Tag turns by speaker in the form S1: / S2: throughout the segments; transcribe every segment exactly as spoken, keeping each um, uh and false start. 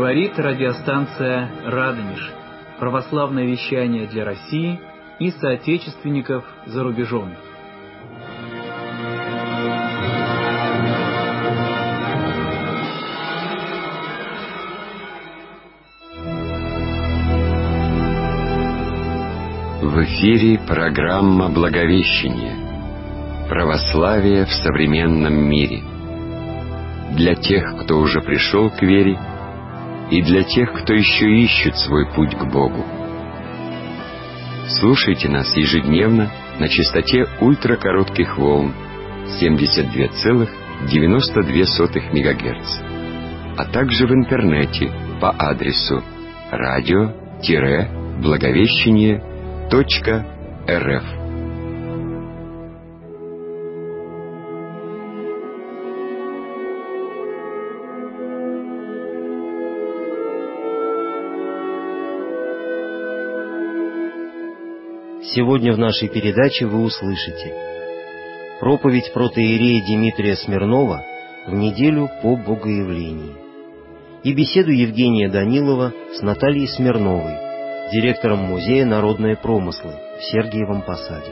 S1: Говорит радиостанция «Радонеж». Православное вещание для России и соотечественников за рубежом.
S2: В эфире программа «Благовещение. Православие в современном мире». Для тех, кто уже пришел к вере, и для тех, кто еще ищет свой путь к Богу. Слушайте нас ежедневно на частоте ультракоротких волн семьдесят два целых девяносто две сотых мегагерца, а также в интернете по адресу радио-благовещение точка рф.
S3: Сегодня в нашей передаче вы услышите проповедь протоиерея Дмитрия Смирнова в неделю по Богоявлении и беседу Евгения Данилова с Натальей Смирновой, директором Музея «Народные промыслы» в Сергиевом Посаде.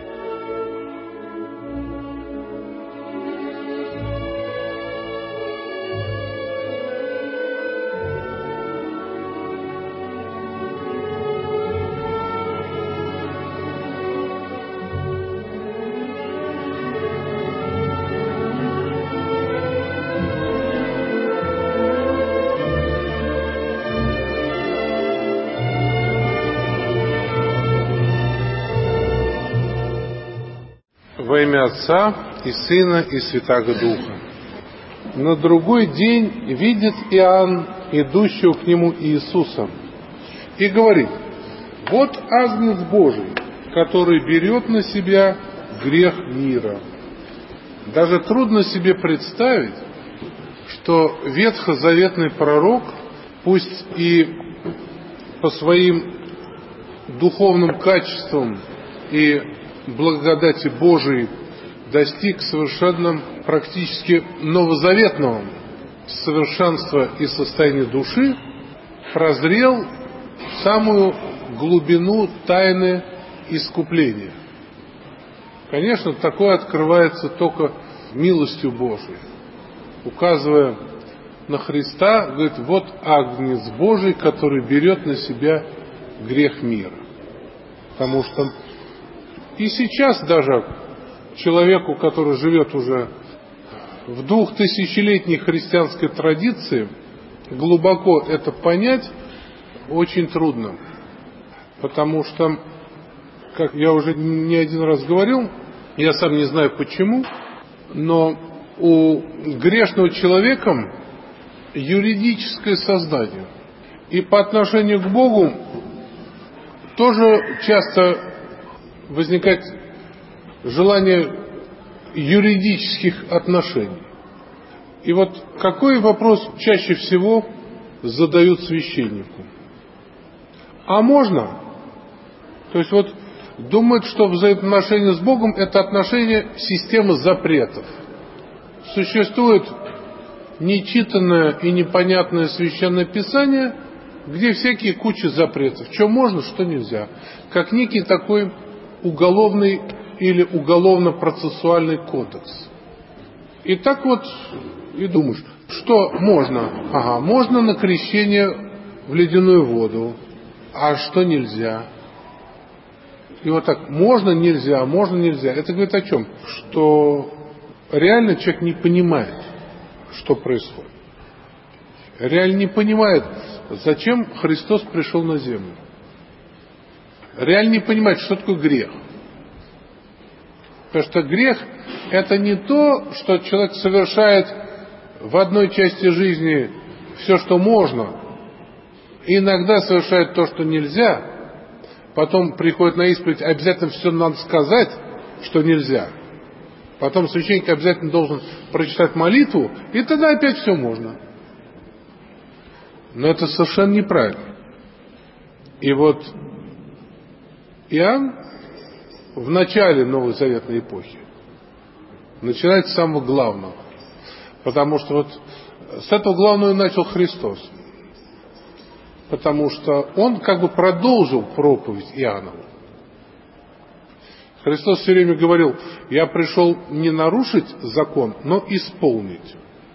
S4: Во имя Отца и Сына и Святаго Духа. На другой день видит Иоанн идущего к нему Иисуса и говорит: вот Агнец Божий, который берет на себя грех мира. Даже трудно себе представить, что ветхозаветный пророк, пусть и по своим духовным качествам и благодати Божией достиг совершенно практически новозаветного совершенства и состояния души, прозрел в самую глубину тайны искупления. Конечно, такое открывается только милостью Божией. Указывая на Христа, говорит: вот Агнец Божий, который берет на себя грех мира. Потому что и сейчас даже человеку, который живет уже в двухтысячелетней христианской традиции, глубоко это понять очень трудно. Потому что, как я уже не один раз говорил, я сам не знаю почему, но у грешного человека юридическое сознание. И по отношению к Богу тоже часто возникает желание юридических отношений. И вот какой вопрос чаще всего задают священнику? А можно? То есть вот думают, что взаимоотношения с Богом — это отношение системы запретов. Существует нечитанное и непонятное Священное Писание, где всякие кучи запретов. Что можно, что нельзя. Как некий такой уголовный или уголовно-процессуальный кодекс. И так вот и думаешь, что можно? Ага, можно на крещение в ледяную воду, а что нельзя? И вот так, можно, нельзя, можно, нельзя. Это говорит о чем? Что реально человек не понимает, что происходит. Реально не понимает, зачем Христос пришел на землю. Реально не понимает, что такое грех. Потому что грех — это не то, что человек совершает в одной части жизни все, что можно, и иногда совершает то, что нельзя, потом приходит на исповедь, обязательно все надо сказать, что нельзя. Потом священник обязательно должен прочитать молитву, и тогда опять все можно. Но это совершенно неправильно. И вот Иоанн в начале Новой Заветной эпохи начинает с самого главного. Потому что вот с этого главного начал Христос. потому что он как бы продолжил проповедь Иоаннову. Христос все время говорил: я пришел не нарушить закон, но исполнить.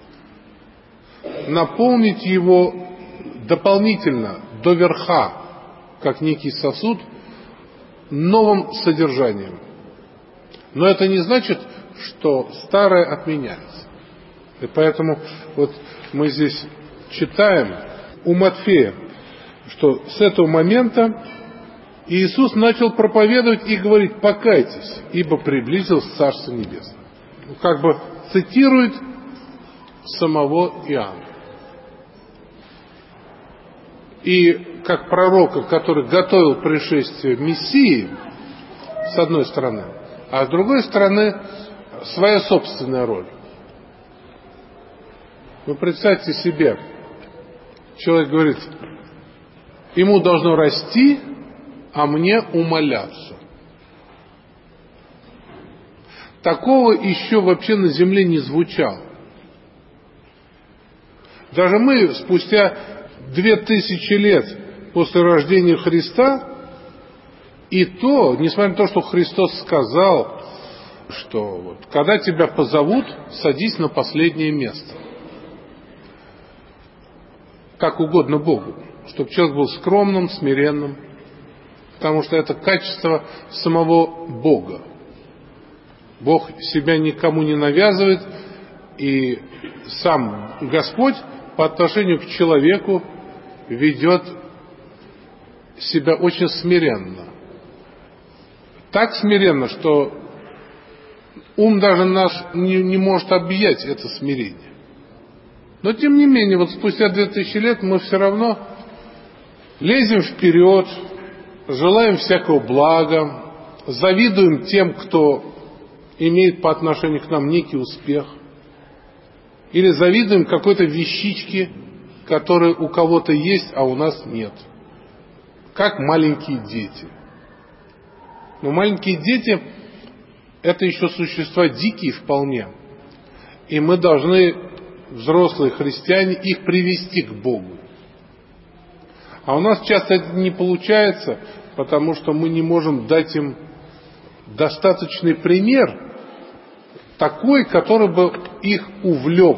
S4: Наполнить его дополнительно, до верха, как некий сосуд, новым содержанием. Но это не значит, что старое отменяется. И поэтому вот мы здесь читаем у Матфея, что с этого момента Иисус начал проповедовать и говорить: покайтесь, ибо приблизилось Царство Небесное. Ну, как бы цитирует самого Иоанна. И как пророка, который готовил пришествие Мессии, с одной стороны, а с другой стороны, своя собственная роль. Вы представьте себе, человек говорит: ему должно расти, а мне умаляться. Такого еще вообще на земле не звучало. Даже мы спустя две тысячи лет после рождения Христа, и то, несмотря на то, что Христос сказал, что вот, когда тебя позовут, садись на последнее место. Как угодно Богу, чтобы человек был скромным, смиренным, потому что это качество самого Бога. Бог себя никому не навязывает, и сам Господь по отношению к человеку ведет себя очень смиренно. Так смиренно, что ум даже наш не, не может объять это смирение. Но тем не менее, вот спустя две тысячи лет мы все равно лезем вперед, желаем всякого блага, завидуем тем, кто имеет по отношению к нам некий успех, или завидуем какой-то вещичке, которая у кого-то есть, а у нас нет. Как маленькие дети. Но маленькие дети — это еще существа дикие вполне. И мы должны, взрослые христиане, их привести к Богу. А у нас часто это не получается, потому что мы не можем дать им достаточный пример, такой, который бы их увлек,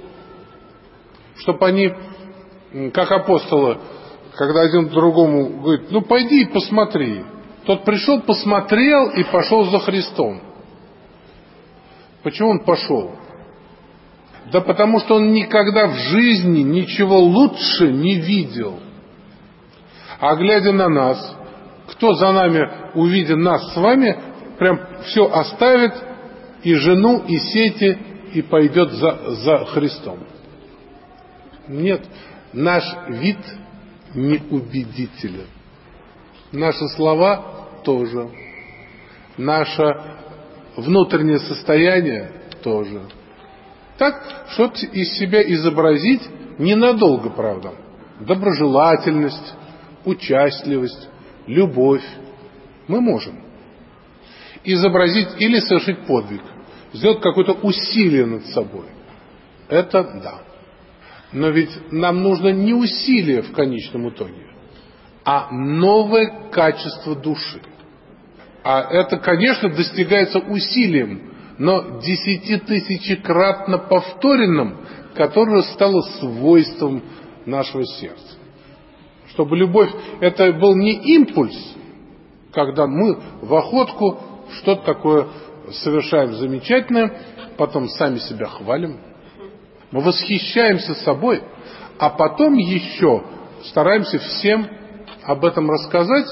S4: чтобы они, как апостолы, когда один другому говорит: ну пойди и посмотри. Тот пришел, посмотрел и пошел за Христом. Почему он пошел? Да потому что он никогда в жизни ничего лучше не видел. А глядя на нас, кто за нами, увидя нас с вами, прям все оставит, и жену, и сети, и пойдет за, за Христом. Нет, наш вид неубедителен. Наши слова тоже. Наше внутреннее состояние тоже. Так, чтобы из себя изобразить ненадолго, правда, доброжелательность, участливость, любовь мы можем изобразить или совершить подвиг, сделать какое-то усилие над собой. Это да. Но ведь нам нужно не усилие в конечном итоге, а новое качество души. А это, конечно, достигается усилием, но десятитысячекратно повторенным, которое стало свойством нашего сердца. Чтобы любовь, это был не импульс, когда мы в охотку что-то такое совершаем замечательное, потом сами себя хвалим, мы восхищаемся собой, а потом еще стараемся всем об этом рассказать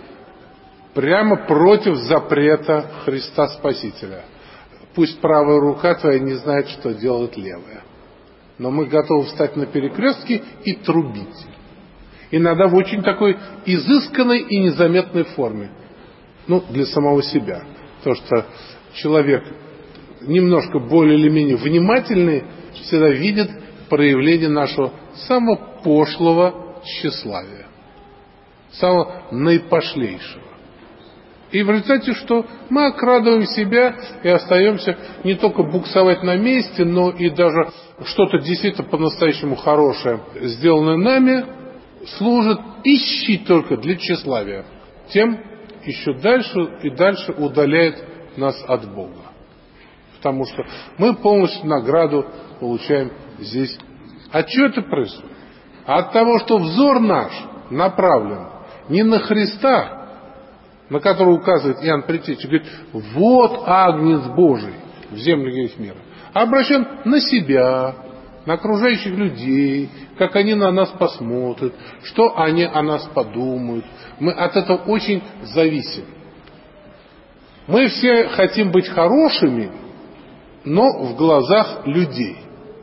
S4: прямо против запрета Христа Спасителя. Пусть правая рука твоя не знает, что делает левая. Но мы готовы встать на перекрестке и трубить. Иногда в очень такой изысканной и незаметной форме. Ну, для самого себя. Потому что человек немножко более или менее внимательный всегда видит проявление нашего самого пошлого тщеславия. Самого наипошлейшего. И в результате что? Мы окрадываем себя и остаемся не только буксовать на месте, но и даже что-то действительно по-настоящему хорошее, сделанное нами, служат пищей только для тщеславия, тем еще дальше и дальше удаляет нас от Бога. Потому что мы полностью награду получаем здесь. От чего это происходит? От того, что взор наш направлен не на Христа, на которого указывает Иоанн Предтеча, говорит: вот Агнец Божий в земле грех мира, а обращен на себя, на окружающих людей, как они на нас посмотрят, что они о нас подумают. Мы от этого очень зависим. Мы все хотим быть хорошими, но в глазах людей.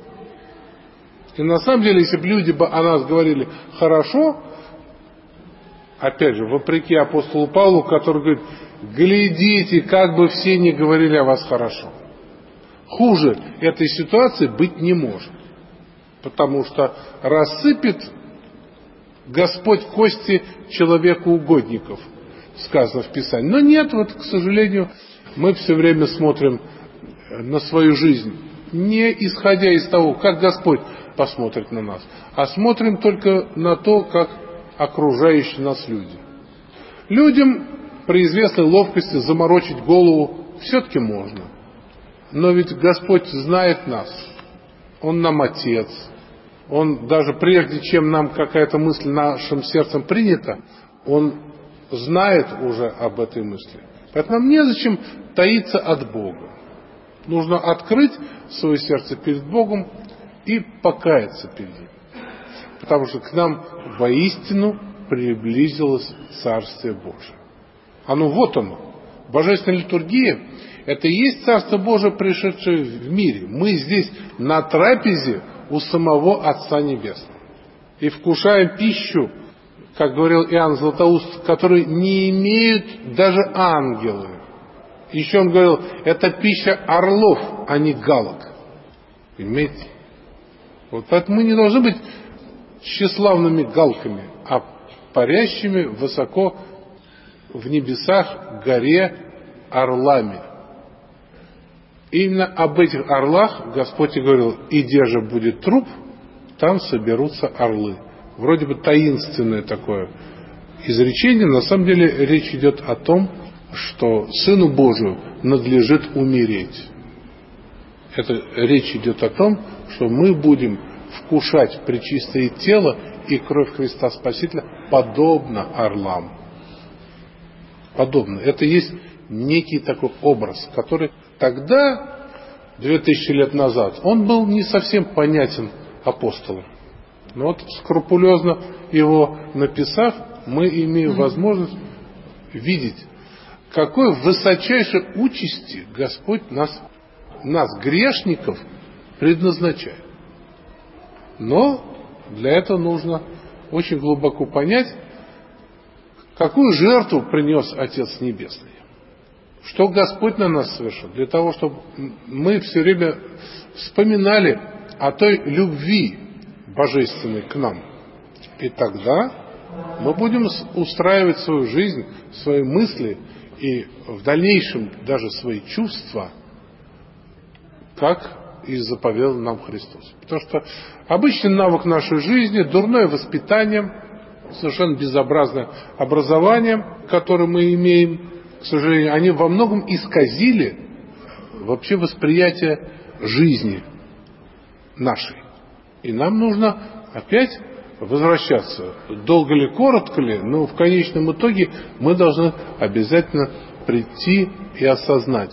S4: И на самом деле, если бы люди бы о нас говорили хорошо, опять же, вопреки апостолу Павлу, который говорит: глядите, как бы все не говорили о вас хорошо. Хуже этой ситуации быть не может. Потому что рассыпет Господь кости человеку угодников, сказано в Писании. Но нет, вот, к сожалению, мы все время смотрим на свою жизнь, не исходя из того, как Господь посмотрит на нас, а смотрим только на то, как окружающие нас люди. Людям при известной ловкости заморочить голову все-таки можно. Но ведь Господь знает нас. Он нам Отец. Он даже прежде, чем нам какая-то мысль нашим сердцем принята, Он знает уже об этой мысли. Поэтому нам незачем таиться от Бога. Нужно открыть свое сердце перед Богом и покаяться перед Ним. Потому что к нам воистину приблизилось Царствие Божие. Оно вот оно. Божественная литургия — это и есть Царство Божие, пришедшее в мире. Мы здесь на трапезе у самого Отца Небесного. И вкушаем пищу, как говорил Иоанн Златоуст, которую не имеют даже ангелы. Еще он говорил: это пища орлов, а не галок. Понимаете? Вот поэтому мы не должны быть тщеславными галками, а парящими высоко в небесах горе орлами. И именно об этих орлах Господь и говорил: и где же будет труп, там соберутся орлы. Вроде бы таинственное такое изречение, на самом деле речь идет о том, что Сыну Божию надлежит умереть. Это речь идет о том, что мы будем вкушать пречистое тело и кровь Христа Спасителя подобно орлам. Подобно. Это есть некий такой образ, который тогда, две тысячи лет назад, он был не совсем понятен апостолам. Но вот скрупулезно его написав, мы имеем возможность видеть, какой высочайшей участи Господь нас, нас, грешников, предназначает. Но для этого нужно очень глубоко понять, какую жертву принес Отец Небесный. Что Господь на нас совершил. Для того, чтобы мы все время вспоминали о той любви божественной к нам. И тогда мы будем устраивать свою жизнь, свои мысли и в дальнейшем даже свои чувства, как и заповедал нам Христос. Потому что обычный навык нашей жизни, дурное воспитание, совершенно безобразное образование, которое мы имеем, к сожалению, они во многом исказили вообще восприятие жизни нашей. И нам нужно опять возвращаться. Долго ли, коротко ли, но в конечном итоге мы должны обязательно прийти и осознать,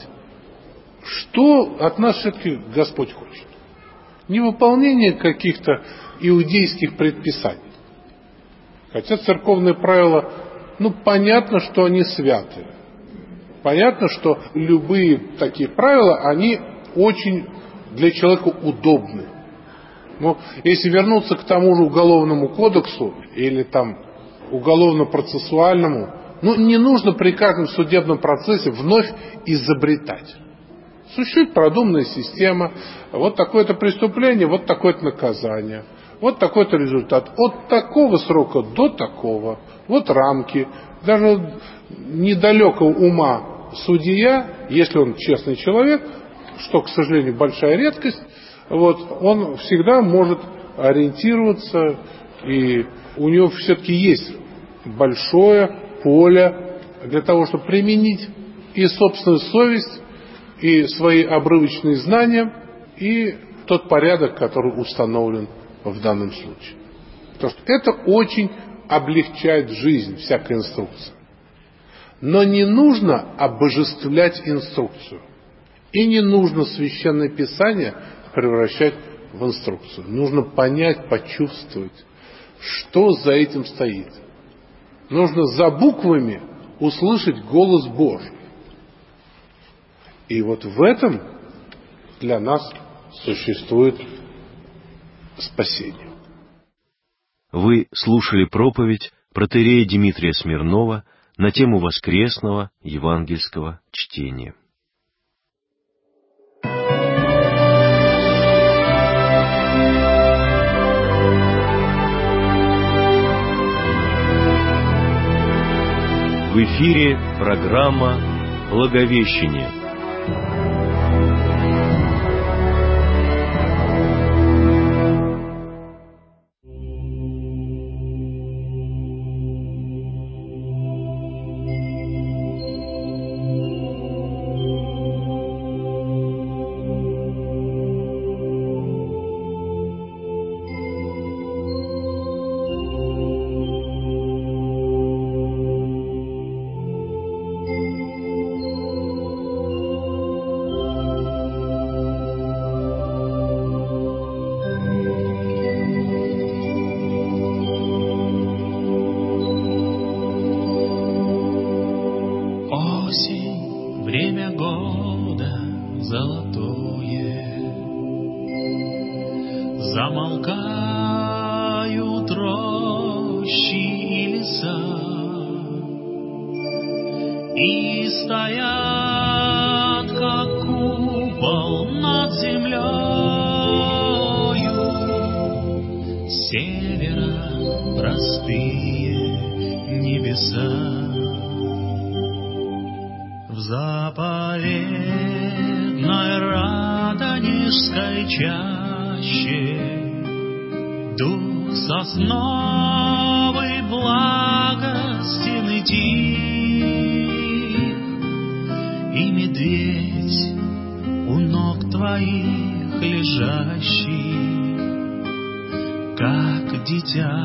S4: что от нас все-таки Господь хочет. Не выполнение каких-то иудейских предписаний. Хотя церковные правила, ну, понятно, что они святые. Понятно, что любые такие правила, они очень для человека удобны. Но если вернуться к тому же уголовному кодексу или там уголовно-процессуальному, ну, не нужно при каждом судебном процессе вновь изобретать. Существует продуманная система. Вот такое-то преступление, вот такое-то наказание. Вот такой-то результат. От такого срока до такого. Вот рамки. Даже недалекого ума судья, если он честный человек, что, к сожалению, большая редкость, вот, он всегда может ориентироваться и у него все-таки есть большое поле для того, чтобы применить и собственную совесть, и свои обрывочные знания, и тот порядок, который установлен в данном случае. Потому что это очень облегчает жизнь, всякая инструкция. Но не нужно обожествлять инструкцию. И не нужно Священное Писание превращать в инструкцию. Нужно понять, почувствовать, что за этим стоит. Нужно за буквами услышать голос Божий. И вот в этом для нас существует спасение.
S5: Вы слушали проповедь протоиерея Дмитрия Смирнова на тему воскресного евангельского чтения. В эфире программа «Благовещение».
S6: Время года золотое, замолкают рощи и леса, и стоят, как купол над землею, с севера простые небеса. В заповедной Радонежской чаще дух сосновый благостен и тих, и медведь у ног твоих лежащий, как дитя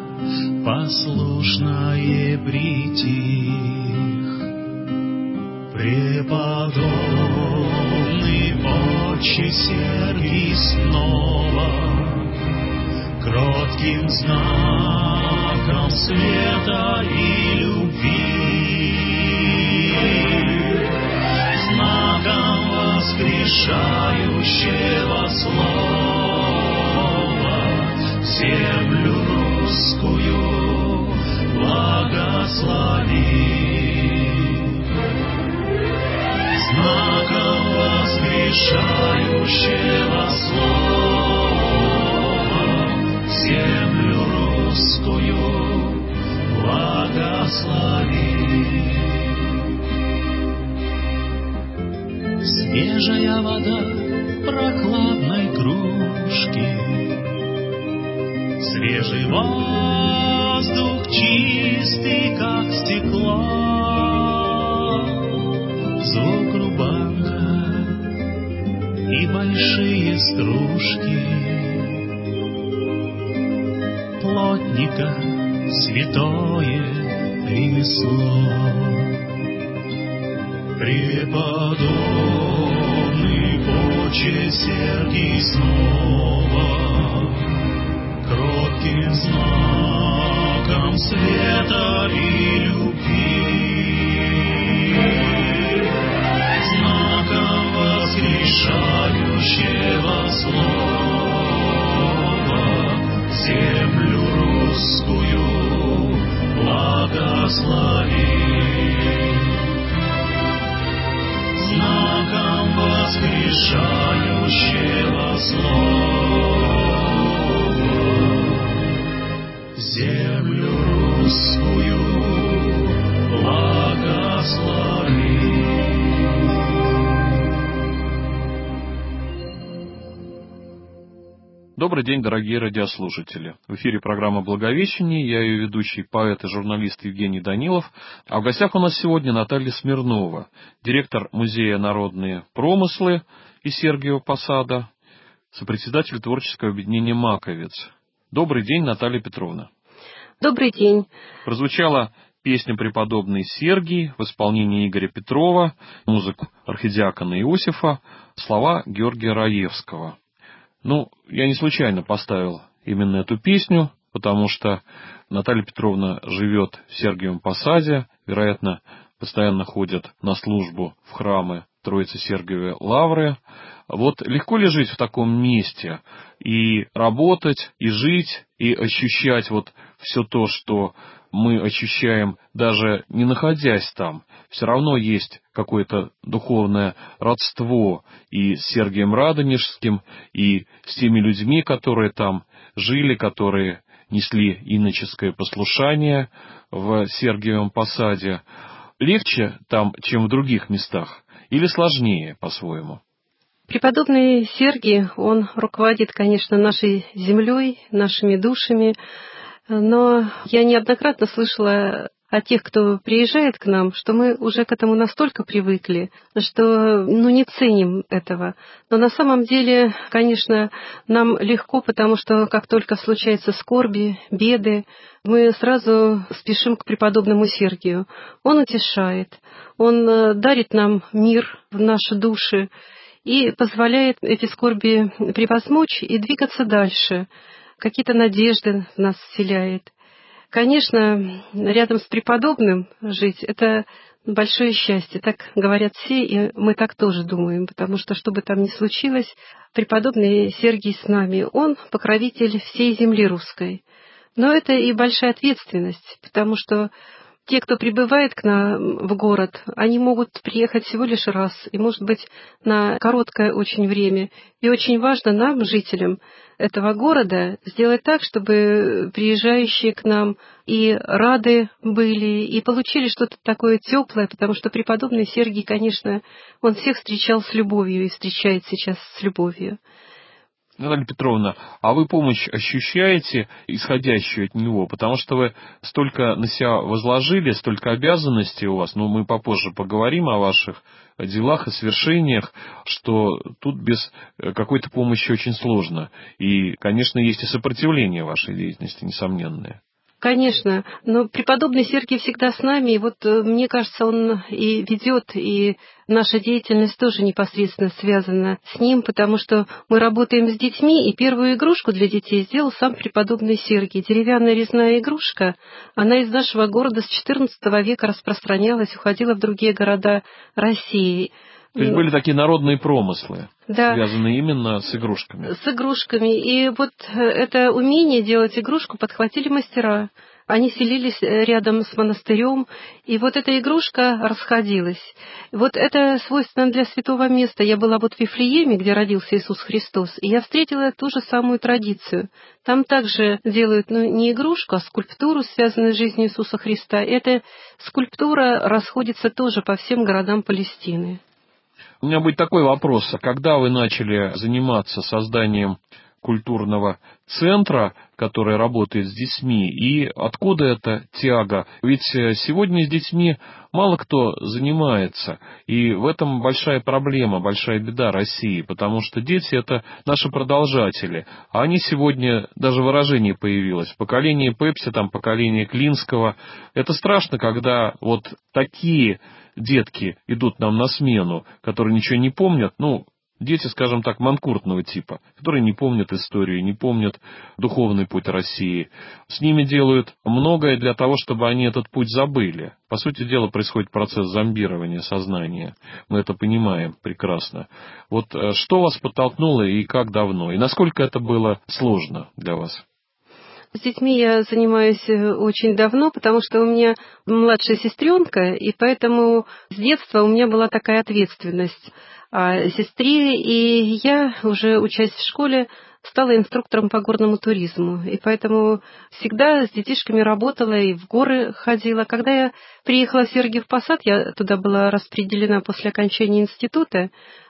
S6: послушное притих. Преподобный отче Сергий снова кротким знаком света и любви, знаком воскрешающего слова землю русскую благослови. Знаком воскрешающего слова землю русскую благослови. Свежая вода в прохладной кружке, свежий воздух чистый, как стекло, звук рубанка и большие стружки плотника, святое ремесло. Преподобный отче Сергий снова кротким знаком света и любви, воскрешающего слова землю русскую благослови. Знаком воскрешающего слова землю русскую благослови.
S7: Добрый день, дорогие радиослушатели. В эфире программа «Благовещение». Я ее ведущий, поэт и журналист Евгений Данилов. А в гостях у нас сегодня Наталья Смирнова, директор Музея «Народные промыслы» и Сергиева Посада, сопредседатель творческого объединения «Маковец». Добрый день, Наталья Петровна.
S8: Добрый день.
S7: Прозвучала песня «Преподобный Сергий» в исполнении Игоря Петрова, музыку архидиакона Иосифа, слова Георгия Раевского. Ну, я не случайно поставил именно эту песню, потому что Наталья Петровна живет в Сергиевом Посаде, вероятно, постоянно ходит на службу в храмы Троицы Сергиевой Лавры. Вот легко ли жить в таком месте и работать, и жить, и ощущать вот все то, что мы ощущаем, даже не находясь там? Все равно есть какое-то духовное родство и с Сергием Радонежским, и с теми людьми, которые там жили, которые несли иноческое послушание в Сергиевом Посаде. Легче там, чем в других местах, или сложнее по-своему?
S8: Преподобный Сергий, он руководит, конечно, нашей землей, нашими душами, но я неоднократно слышала о тех, кто приезжает к нам, что мы уже к этому настолько привыкли, что ну, не ценим этого. Но на самом деле, конечно, нам легко, потому что как только случаются скорби, беды, мы сразу спешим к преподобному Сергию. Он утешает, он дарит нам мир в наши души и позволяет эти скорби превозмочь и двигаться дальше, какие-то надежды в нас вселяет. Конечно, рядом с преподобным жить — это большое счастье, так говорят все, и мы так тоже думаем, потому что, что бы там ни случилось, преподобный Сергий с нами, он покровитель всей земли русской. Но это и большая ответственность, потому что те, кто прибывает к нам в город, они могут приехать всего лишь раз, и, может быть, на короткое очень время. И очень важно нам, жителям этого города, сделать так, чтобы приезжающие к нам и рады были, и получили что-то такое теплое, потому что преподобный Сергий, конечно, он всех встречал с любовью и встречает сейчас с любовью.
S7: Наталья Петровна, а вы помощь ощущаете, исходящую от него? Потому что вы столько на себя возложили, столько обязанностей у вас, но мы попозже поговорим о ваших делах и свершениях, что тут без какой-то помощи очень сложно. И, конечно, есть и сопротивление вашей деятельности, несомненное.
S8: Конечно, но преподобный Сергий всегда с нами, и вот мне кажется, он и ведет, и наша деятельность тоже непосредственно связана с ним, потому что мы работаем с детьми, и первую игрушку для детей сделал сам преподобный Сергий. Деревянная резная игрушка, она из нашего города с четырнадцатого века распространялась, уходила в другие города России.
S7: То есть были такие народные промыслы,
S8: да,
S7: связанные именно с игрушками.
S8: С игрушками. И вот это умение делать игрушку подхватили мастера. Они селились рядом с монастырем, и вот эта игрушка расходилась. Вот это свойственно для святого места. Я была вот в Вифлееме, где родился Иисус Христос, и я встретила ту же самую традицию. Там также делают, ну, не игрушку, а скульптуру, связанную с жизнью Иисуса Христа. Эта скульптура расходится тоже по всем городам Палестины.
S7: У меня будет такой вопрос. А когда вы начали заниматься созданием культурного центра, который работает с детьми, и откуда эта тяга? Ведь сегодня с детьми мало кто занимается, и в этом большая проблема, большая беда России, потому что дети — это наши продолжатели, а они сегодня, даже выражение появилось, поколение Пепси, там, поколение Клинского. Это страшно, когда вот такие детки идут нам на смену, которые ничего не помнят, ну, дети, скажем так, манкуртного типа, которые не помнят историю, не помнят духовный путь России. С ними делают многое для того, чтобы они этот путь забыли. По сути дела, происходит процесс зомбирования сознания. Мы это понимаем прекрасно. Вот что вас подтолкнуло и как давно? И насколько это было сложно для вас?
S8: С детьми я занимаюсь очень давно, потому что у меня младшая сестренка, и поэтому с детства у меня была такая ответственность о сестре, и я, уже учась в школе, стала инструктором по горному туризму, и поэтому всегда с детишками работала и в горы ходила. Когда я приехала в Сергиев Посад, я туда была распределена после окончания института,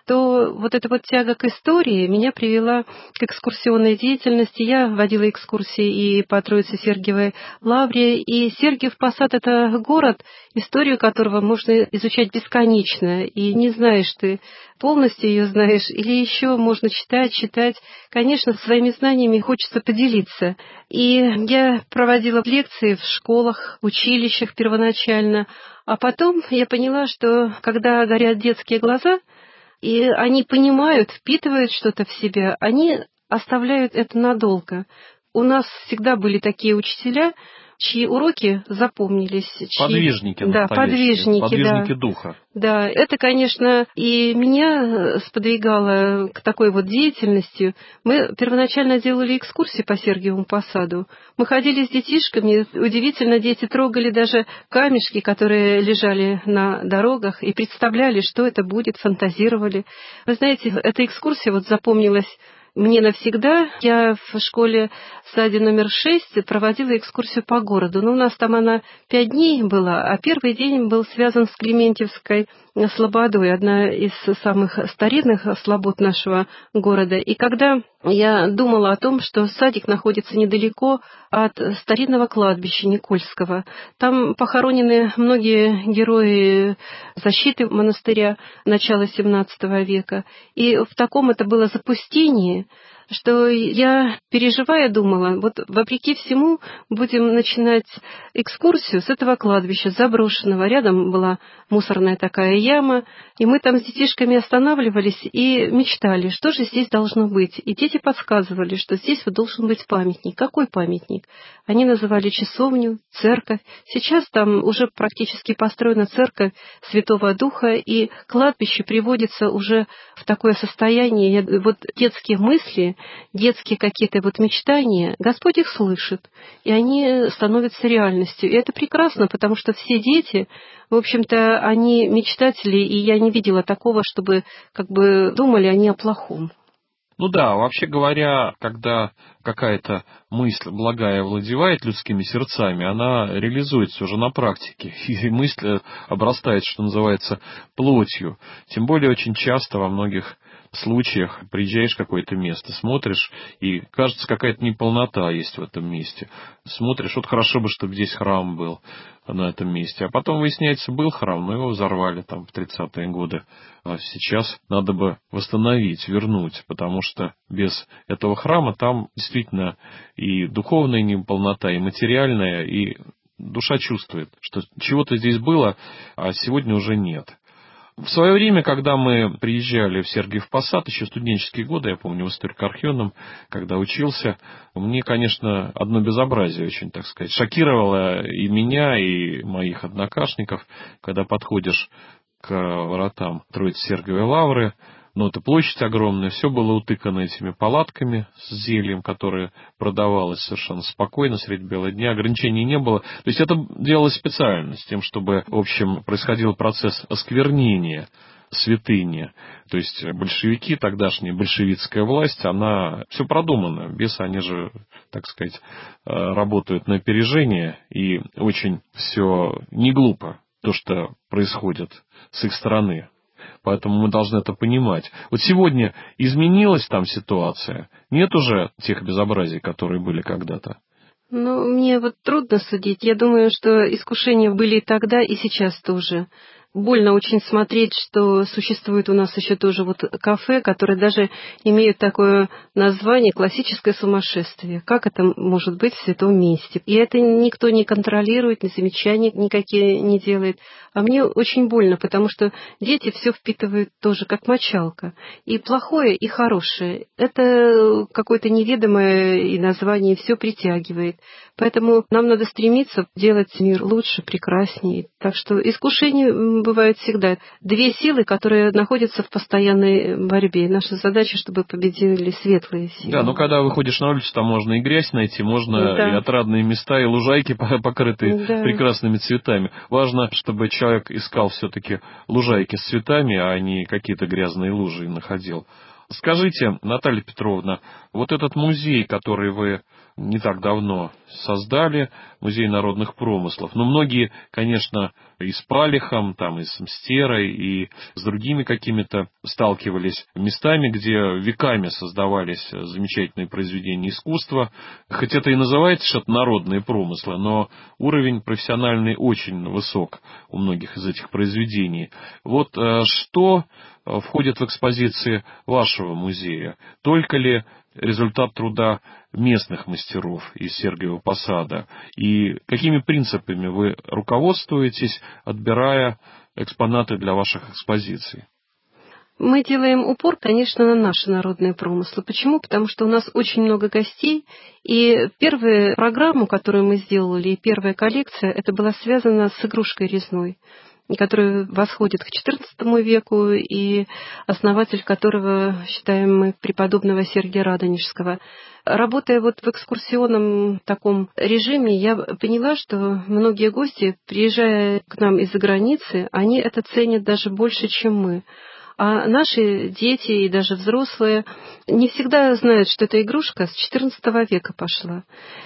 S8: то вот эта вот тяга к истории меня привела к экскурсионной деятельности. Я водила экскурсии и по Троице-Сергиевой лавре, и Сергиев Посад — это город, историю которого можно изучать бесконечно, и не знаешь ты, полностью ее знаешь, или еще можно читать, читать. Конечно, своими знаниями хочется поделиться. И я проводила лекции в школах, училищах первоначально, а потом я поняла, что когда горят детские глаза, и они понимают, впитывают что-то в себя, они оставляют это надолго. У нас всегда были такие учителя, чьи уроки запомнились. Чьи...
S7: Подвижники
S8: да, подвижники,
S7: подвижники
S8: да.
S7: духа.
S8: Да, это, конечно, и меня сподвигало к такой вот деятельности. Мы первоначально делали экскурсии по Сергиевому Посаду. Мы ходили с детишками, удивительно, дети трогали даже камешки, которые лежали на дорогах, и представляли, что это будет, фантазировали. Вы знаете, эта экскурсия вот запомнилась мне навсегда. Я в школе саде номер шесть проводила экскурсию по городу. Но у нас там она пять дней была, а первый день был связан с Клементьевской слободой, одна из самых старинных слобод нашего города. И когда я думала о том, что садик находится недалеко от старинного кладбища Никольского, там похоронены многие герои защиты монастыря начала семнадцатого века, и в таком это было запустении, что я, переживая, думала, вот вопреки всему будем начинать экскурсию с этого кладбища заброшенного. Рядом была мусорная такая яма, и мы там с детишками останавливались и мечтали, что же здесь должно быть. И дети подсказывали, что здесь вот должен быть памятник. Какой памятник? Они называли часовню, церковь. Сейчас там уже практически построена церковь Святого Духа, и кладбище приводится уже в такое состояние. Вот детские мысли, детские какие-то вот мечтания, Господь их слышит, и они становятся реальностью. И это прекрасно, потому что все дети, в общем-то, они мечтатели, и я не видела такого, чтобы как бы думали они о плохом.
S7: Ну да, вообще говоря, когда какая-то мысль благая овладевает людскими сердцами, она реализуется уже на практике, и мысль обрастает, что называется, плотью. Тем более очень часто во многих случаях приезжаешь в какое-то место, смотришь, и кажется, какая-то неполнота есть в этом месте. Смотришь, вот хорошо бы, чтобы здесь храм был на этом месте. А потом выясняется, был храм, но его взорвали там в тридцатые годы. А сейчас надо бы восстановить, вернуть, потому что без этого храма там действительно и духовная неполнота, и материальная, и душа чувствует, что чего-то здесь было, а сегодня уже нет. В свое время, когда мы приезжали в Сергиев Посад, еще студенческие годы, я помню, в историко-архивном, когда учился, мне, конечно, одно безобразие очень, так сказать, шокировало и меня, и моих однокашников, когда подходишь к воротам Троице-Сергиевой лавры. Ну, это площадь огромная, все было утыкано этими палатками с зельем, которое продавалось совершенно спокойно средь бела дня, ограничений не было. То есть это делалось специально, с тем, чтобы, в общем, происходил процесс осквернения святыни. То есть большевики, тогдашняя большевистская власть, она все продумано. Бесы, они же, так сказать, работают на опережение, и очень все не глупо, то, что происходит с их стороны. Поэтому мы должны это понимать. Вот сегодня изменилась там ситуация? Нет уже тех безобразий, которые были когда-то?
S8: Ну, мне вот трудно судить. Я думаю, что искушения были и тогда, и сейчас тоже. Больно очень смотреть, что существует у нас еще тоже вот кафе, которые даже имеют такое название «классическое сумасшествие». Как это может быть в святом месте? И это никто не контролирует, ни замечаний никакие не делает. А мне очень больно, потому что дети все впитывают тоже как мочалка. И плохое, и хорошее. Это какое-то неведомое и название все притягивает. Поэтому нам надо стремиться делать мир лучше, прекраснее. Так что искушение бывает всегда. Две силы, которые находятся в постоянной борьбе. Наша задача, чтобы победили светлые силы.
S7: Да, но когда выходишь на улицу, там можно и грязь найти, можно да. и отрадные места, и лужайки, покрытые да. прекрасными цветами. Важно, чтобы человек искал все-таки лужайки с цветами, а не какие-то грязные лужи находил. Скажите, Наталья Петровна, вот этот музей, который вы не так давно создали Музей народных промыслов. Но многие, конечно, и с Палихом, там, и с Мстерой, и с другими какими-то сталкивались местами, где веками создавались замечательные произведения искусства. Хоть это и называется что-то народные промыслы, но уровень профессиональный очень высок у многих из этих произведений. Вот что входит в экспозиции вашего музея? Только ли результат труда местных мастеров из Сергиева Посада? И какими принципами вы руководствуетесь, отбирая экспонаты для ваших экспозиций?
S8: Мы делаем упор, конечно, на наши народные промыслы. Почему? Потому что у нас очень много гостей, и первая программа, которую мы сделали, и первая коллекция, это была связана с игрушкой резной, который восходит к четырнадцатому веку, и основатель которого, считаем мы, преподобного Сергия Радонежского. Работая вот в экскурсионном таком режиме, я поняла, что многие гости, приезжая к нам из-за границы, они это ценят даже больше, чем мы. А наши дети и даже взрослые не всегда знают, что эта игрушка с четырнадцатого века пошла.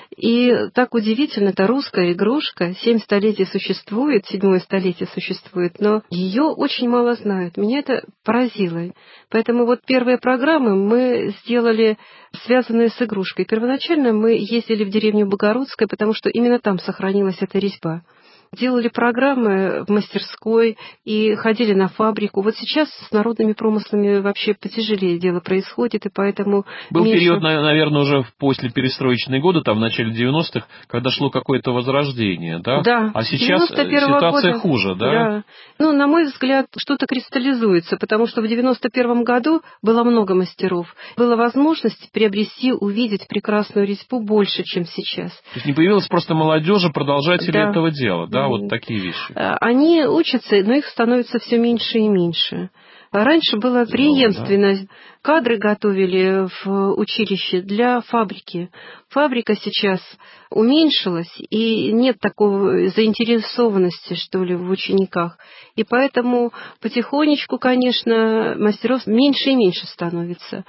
S8: И так удивительно, это русская игрушка, семь столетий существует, седьмое столетие существует, но ее очень мало знают. Меня это поразило. Поэтому вот первые программы мы сделали, связанные с игрушкой. Первоначально мы ездили в деревню Богородская, потому что именно там сохранилась эта резьба. Делали программы в мастерской и ходили на фабрику. Вот сейчас с народными промыслами вообще потяжелее дело происходит, и поэтому...
S7: Был
S8: меньше...
S7: период, наверное, уже после перестроечные годы, там в начале девяностых, когда шло какое-то возрождение, да?
S8: Да.
S7: А сейчас ситуация
S8: года...
S7: хуже, да?
S8: Да. Ну, на мой взгляд, что-то кристаллизуется, потому что в девяносто первом году было много мастеров. Была возможность приобрести, увидеть прекрасную резьбу больше, чем сейчас.
S7: То есть не появилось просто молодежи, продолжателей
S8: да.
S7: этого дела, да? Вот такие вещи.
S8: Они учатся, но их становится все меньше и меньше. Раньше было преемственно. Да. Кадры готовили в училище для фабрики. Фабрика сейчас уменьшилась, и нет такой заинтересованности, что ли, в учениках. И поэтому потихонечку, конечно, мастеров меньше и меньше становится.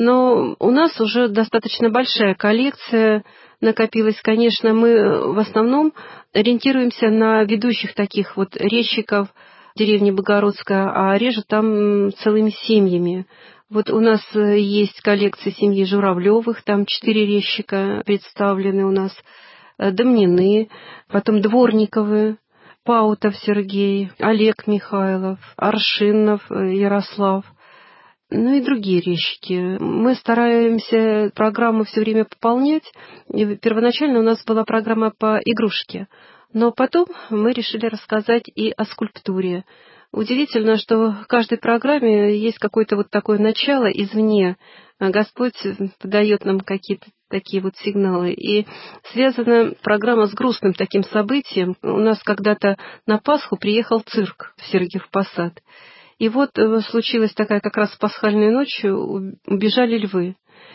S8: Но у нас уже достаточно большая коллекция накопилась. Конечно, мы в основном ориентируемся на ведущих таких вот резчиков деревни Богородская, а режут там целыми семьями. Вот у нас есть коллекция семьи Журавлевых, там четыре резчика представлены у нас, Домнины, потом Дворниковы, Паутов Сергей, Олег Михайлов, Аршинов Ярослав. Ну и другие резчики. Мы стараемся программу все время пополнять. И первоначально у нас была программа по игрушке, но потом мы решили рассказать и о скульптуре. Удивительно, что в каждой программе есть какое-то вот такое начало извне. Господь подает нам какие-то такие вот сигналы. И связана программа с грустным таким событием. У нас когда-то на Пасху приехал цирк в Сергиев Посад. И вот случилась такая как раз пасхальной ночью, убежали львы.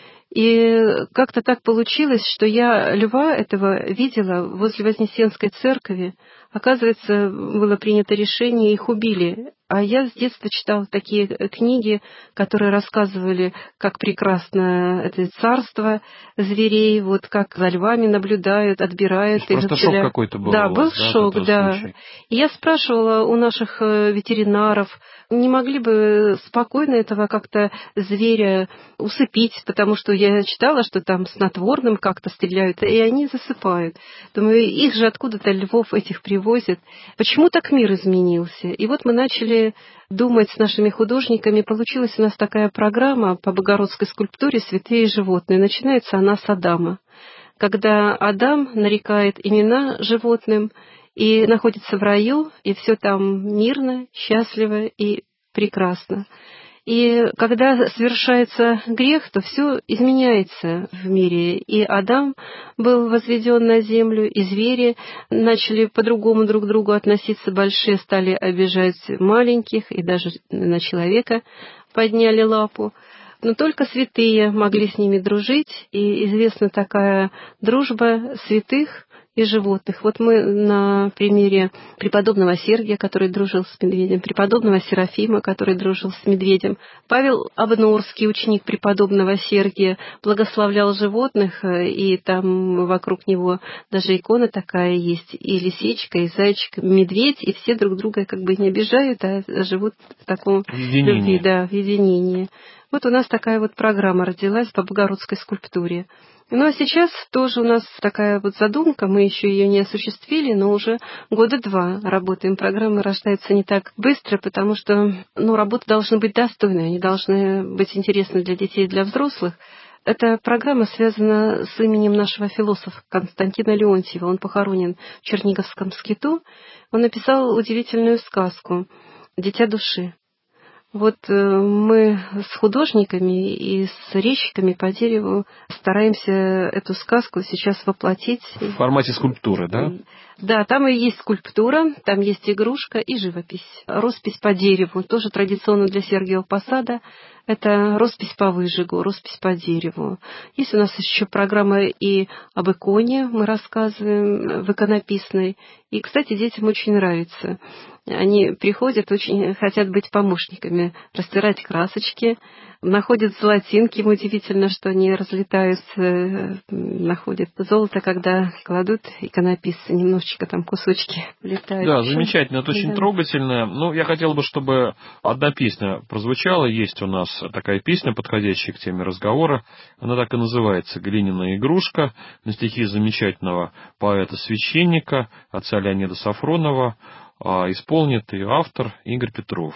S8: И как-то так получилось, что я льва этого видела возле Вознесенской церкви. Оказывается, было принято решение, их убили. А я с детства читала такие книги, которые рассказывали, как прекрасно это царство зверей, вот как за львами наблюдают, отбирают их.
S7: Просто шок какой-то был.
S8: Да,
S7: у вас,
S8: был
S7: да,
S8: шок, да.
S7: Случай.
S8: И я спрашивала у наших ветеринаров, не могли бы спокойно этого как-то зверя усыпить, потому что я читала, что там снотворным как-то стреляют, и они засыпают. Думаю, их же откуда-то львов этих привозят. Почему так мир изменился? И вот мы начали думать с нашими художниками. Получилась у нас такая программа по богородской скульптуре «Святые животные». Начинается она с Адама. Когда Адам нарекает имена животным, и находится в раю, и все там мирно, счастливо и прекрасно. И когда совершается грех, то все изменяется в мире. И Адам был возведен на землю, и звери начали по-другому друг к другу относиться. Большие стали обижать маленьких, и даже на человека подняли лапу. Но только святые могли с ними дружить, и известна такая дружба святых, и животных. Вот мы на примере преподобного Сергия, который дружил с медведем, преподобного Серафима, который дружил с медведем. Павел Обнорский, ученик преподобного Сергия, благословлял животных, и там вокруг него даже икона такая есть, и лисичка, и зайчик, медведь, и все друг друга как бы не обижают, а живут в таком любви, да, в единении. Вот у нас такая вот программа родилась по богородской скульптуре. Ну а сейчас тоже у нас такая вот задумка, мы еще ее не осуществили, но уже года два работаем. Программы рождаются не так быстро, потому что ну, работы должны быть достойные, они должны быть интересны для детей и для взрослых. Эта программа связана с именем нашего философа Константина Леонтьева. Он похоронен в Черниговском скиту. Он написал удивительную сказку «Дитя души». Вот мы с художниками и с резчиками по дереву стараемся эту сказку сейчас воплотить.
S7: В формате скульптуры, да?
S8: Да, там и есть скульптура, там есть игрушка и живопись. Роспись по дереву, тоже традиционно для Сергиева Посада. Это роспись по выжигу, роспись по дереву. Есть у нас еще программа и об иконе, мы рассказываем в иконописной. И, кстати, детям очень нравится. Они приходят, очень хотят быть помощниками, растирать красочки, находят золотинки. Им удивительно, что они разлетаются, находят золото, когда кладут иконописцы, немножечко там кусочки влетают.
S7: Да, замечательно, это очень
S8: да.
S7: трогательно. Ну, я хотел бы, чтобы одна песня прозвучала. Есть у нас такая песня, подходящая к теме разговора. Она так и называется «Глиняная игрушка», на стихи замечательного поэта-священника, отца Леонида Сафронова. А исполнит ее автор Игорь Петров.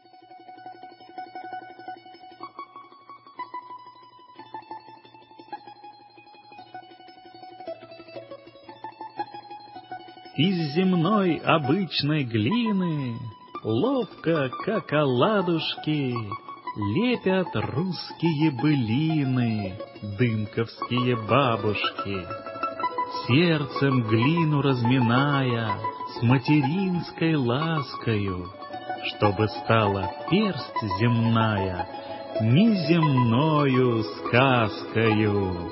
S6: Из земной обычной глины ловко, как оладушки, лепят русские былины, дымковские бабушки. Сердцем глину разминая, с материнской ласкою, чтобы стала персть земная неземною сказкою.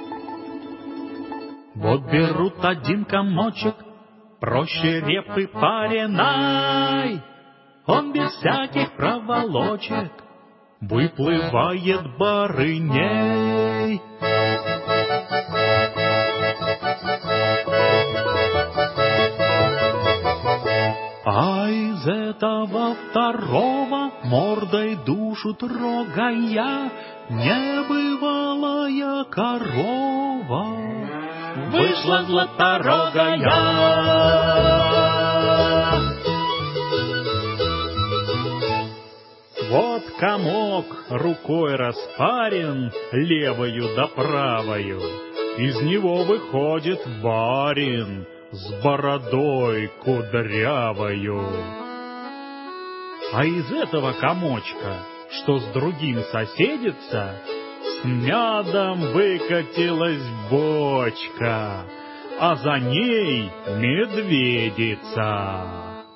S6: Вот берут один комочек, проще репы пареной, он без всяких проволочек выплывает барыней. А из этого второго мордой душу трогая небывалая корова вышла златорогая. Вот комок рукой распарен левою да правою, из него выходит барин с бородой кудрявою. А из этого комочка, что с другим соседится, с медом выкатилась бочка, а за ней медведица.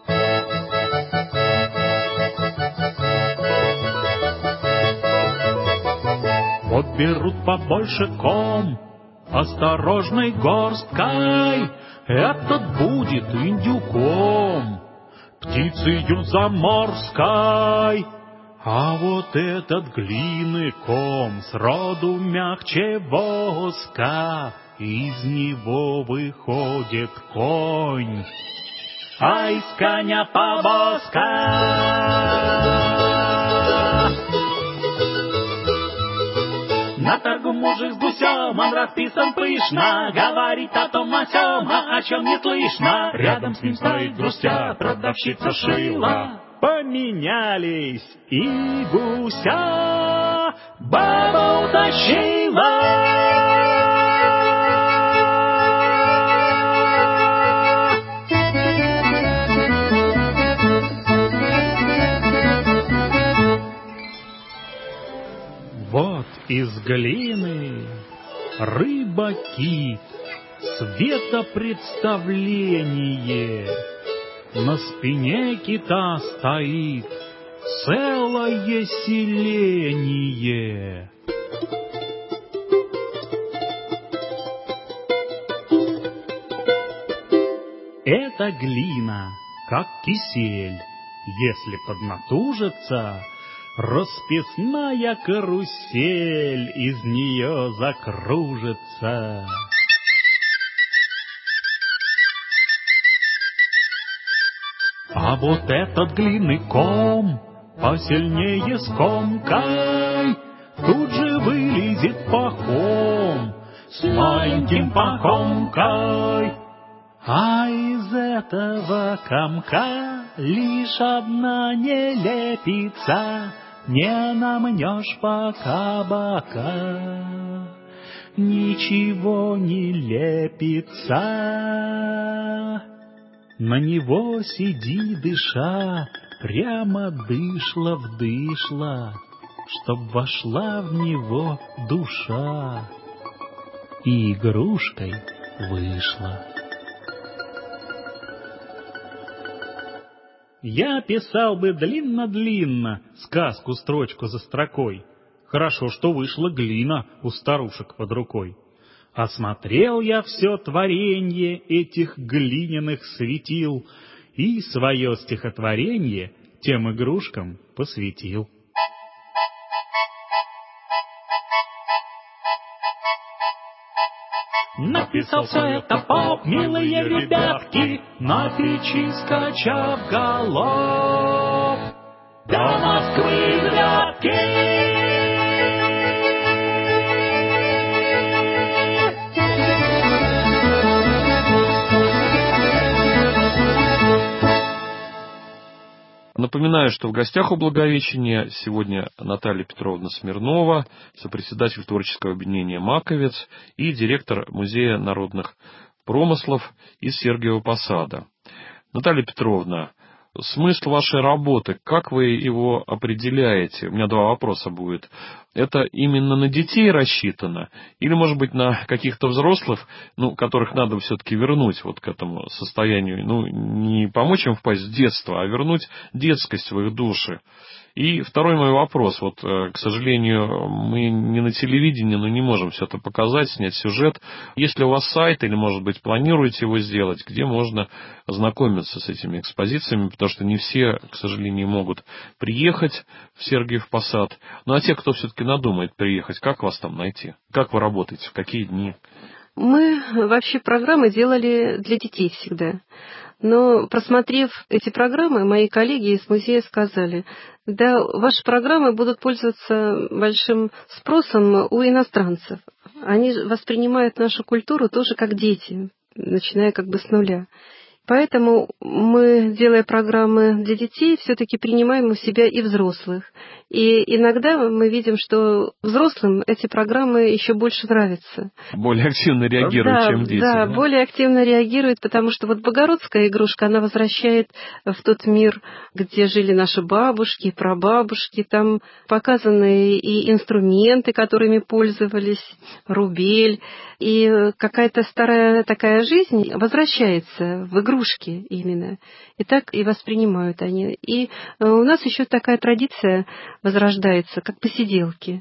S6: Вот берут побольше ком, осторожной горсткой, этот будет индюком, птицею заморской. А вот этот глины ком сроду мягче воска, из него выходит конь, а из коня повозка. На торгу мужик с гусем, он расписан пышно, говорит о том о сём, а о чем не слышно. Рядом с ним стоит грустя продавщица шила. Поменялись и гуся баба утащила. Вот из глины рыба-кит, светопредставление. На спине кита стоит целое селение. эта глина, как кисель. Если поднатужиться, расписная карусель из нее закружится. А вот этот глиный ком посильнее скомкай, тут же вылезет пахом, с маленьким пахомкой. А из этого комка лишь одна нелепица, не намнешь пока бока, ничего не лепится. На него сиди, дыша, прямо дышла-вдышла, чтоб вошла в него душа и игрушкой вышла. Я писал бы длинно-длинно сказку строчку за строкой. Хорошо, что вышла глина у старушек под рукой. Осмотрел я все творенье этих глиняных светил и свое стихотворенье тем игрушкам посвятил. Написал все это поп, милые ребятки, на печи скачав галоп до Москвы грядки.
S7: Напоминаю, что в гостях у Благовещения сегодня Наталья Петровна Смирнова, сопредседатель творческого объединения «Маковец» и директор Музея народных промыслов из Сергиева Посада. Наталья Петровна, смысл вашей работы, как вы его определяете? У меня два вопроса будет. Это именно на детей рассчитано? Или, может быть, на каких-то взрослых, ну, которых надо все-таки вернуть вот к этому состоянию? Ну, не помочь им впасть в детство, а вернуть детскость в их души. И второй мой вопрос. Вот, к сожалению, мы не на телевидении, но не можем все это показать, снять сюжет. Есть ли у вас сайт, или, может быть, планируете его сделать, где можно ознакомиться с этими экспозициями, потому что не все, к сожалению, могут приехать в Сергиев Посад. Ну, а те, кто все-таки надумает приехать, как вас там найти? Как вы работаете? В какие дни?
S8: Мы вообще программы делали для детей всегда. Но, просмотрев эти программы, мои коллеги из музея сказали: да, ваши программы будут пользоваться большим спросом у иностранцев. Они воспринимают нашу культуру тоже как дети, начиная как бы с нуля. Поэтому мы, делая программы для детей, все-таки принимаем у себя и взрослых. И иногда мы видим, что взрослым эти программы еще больше нравятся.
S7: Более активно реагируют,
S8: да,
S7: чем дети.
S8: Да,
S7: да, более
S8: активно реагируют, потому что вот богородская игрушка, она возвращает в тот мир, где жили наши бабушки, прабабушки. Там показаны и инструменты, которыми пользовались, рубель. И какая-то старая такая жизнь возвращается в игрушки именно. И так и воспринимают они. И у нас еще такая традиция возрождается, как посиделки.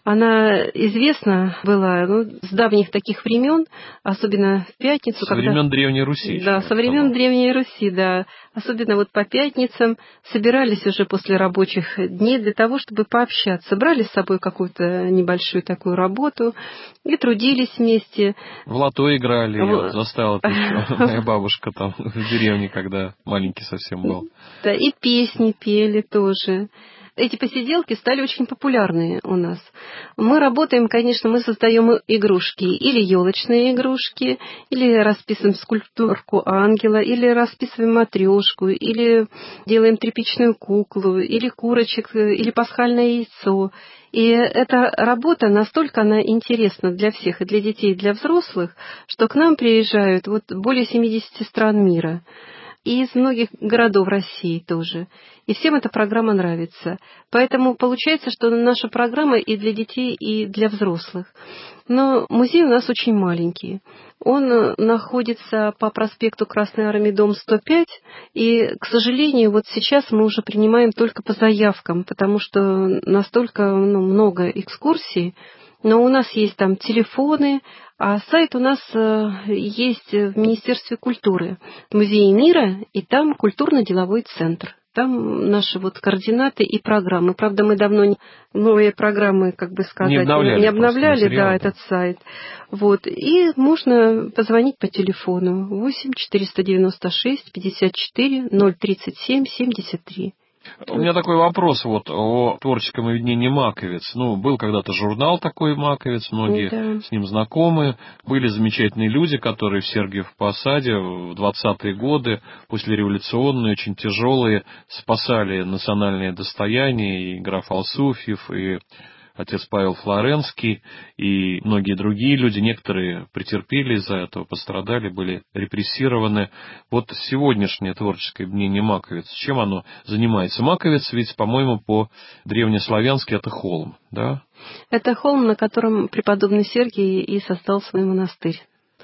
S8: Она известна была, ну, с давних таких времен, особенно в пятницу.
S7: Со времен когда... Древней Руси.
S8: Да, со времен Древней Руси, да. Особенно вот по пятницам собирались уже после рабочих дней для того, чтобы пообщаться. Брали с собой какую-то небольшую такую работу и трудились вместе.
S7: В лото играли, в... я вот застала моя бабушка там в деревне, когда маленький совсем был.
S8: Да, и песни пели тоже. Эти посиделки стали очень популярны у нас. Мы работаем, конечно, мы создаем игрушки, или елочные игрушки, или расписываем скульптурку ангела, или расписываем матрешку, или делаем тряпичную куклу, или курочек, или пасхальное яйцо. И эта работа настолько она интересна для всех, и для детей, и для взрослых, что к нам приезжают вот более семидесяти стран мира. И из многих городов России тоже. И всем эта программа нравится. Поэтому получается, что наша программа и для детей, и для взрослых. Но музей у нас очень маленький. Он находится по проспекту Красной Армии, дом сто пять. И, к сожалению, вот сейчас мы уже принимаем только по заявкам, потому что настолько ну, много экскурсий, Но у нас есть там телефоны, а сайт у нас есть в Министерстве культуры, Музей мира, и там культурно-деловой центр. Там наши вот координаты и программы. Правда, мы давно не, новые программы, как бы сказать,
S7: не обновляли,
S8: не обновляли
S7: материал,
S8: да,
S7: да.
S8: этот сайт. Вот. И можно позвонить по телефону восемь четыреста девяносто шесть пятьдесят четыре ноль тридцать семь семьдесят три.
S7: У меня такой вопрос вот о творческом объединении «Маковец». Ну, был когда-то журнал такой «Маковец», многие
S8: да.
S7: с ним знакомы. Были замечательные люди, которые в Сергиев Посаде в двадцатые годы, послереволюционные, очень тяжелые, спасали национальное достояние, и граф Алсуфьев, и отец Павел Флоренский, и многие другие люди. Некоторые претерпели из-за этого, пострадали, были репрессированы. Вот сегодняшнее творческое объединение «Маковец», чем оно занимается? Маковец ведь, по-моему, по-древнеславянски это холм, да?
S8: Это холм, на котором преподобный Сергий и создал свой монастырь.